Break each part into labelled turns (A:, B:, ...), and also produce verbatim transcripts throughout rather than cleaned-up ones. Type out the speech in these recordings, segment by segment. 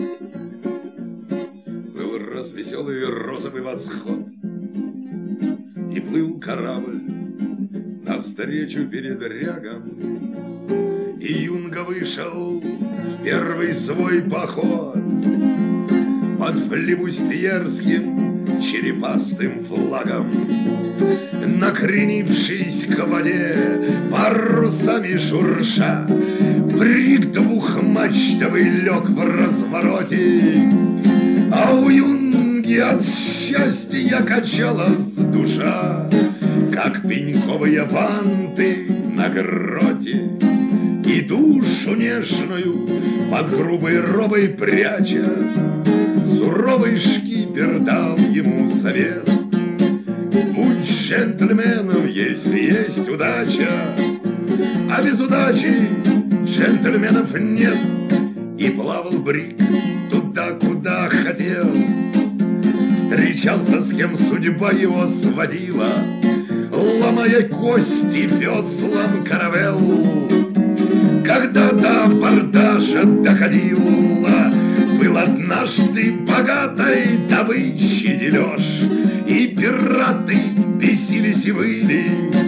A: Был развеселый розовый восход, и плыл корабль навстречу передрягам. И юнга вышел в первый свой поход под флибустьерским черепастым флагом, накренившись к воде, парусами шурша, бриг двухмачтовый лег в развороте, а у юнги от счастья качалась душа, как пеньковые ванты на гроте. И душу нежную под грубой робой пряча, суровый шкипер дал ему совет: будь джентльменом, если есть удача, а без удачи джентльменов нет. И плавал бриг туда, куда хотел, встречался с кем судьба его сводила, ломая кости веслам каравелл. Когда до абордажа доходило, был однажды богатой добычи дележ, и пираты бесились и выли.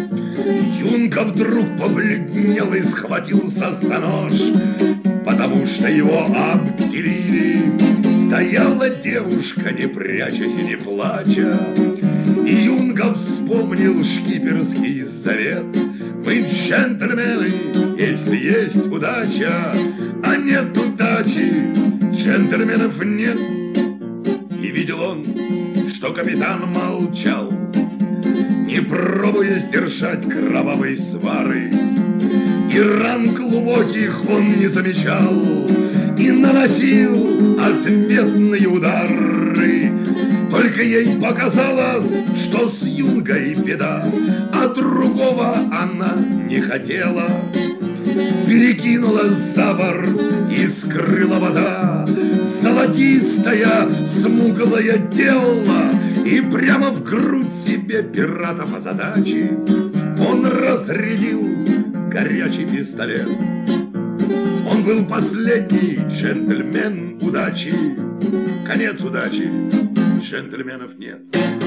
A: Юнга вдруг побледнел и схватился за нож, потому что его обделили. Стояла девушка, не прячась и не плача, и юнга вспомнил шкиперский завет: мы джентльмены, если есть удача, а нет удачи, джентльменов нет. И видел он, что капитан молчал, не пробуя сдержать кровавой свары, и ран глубоких он не замечал, и наносил ответные удары. Только ей показалось, что с юнгой беда, а другого она не хотела. Перекинула за борт и скрыла вода золотистая смуглое тело, и прямо в грудь себе пиратов озадачи он разрядил горячий пистолет. Он был последний джентльмен удачи, конец удачи, джентльменов нет.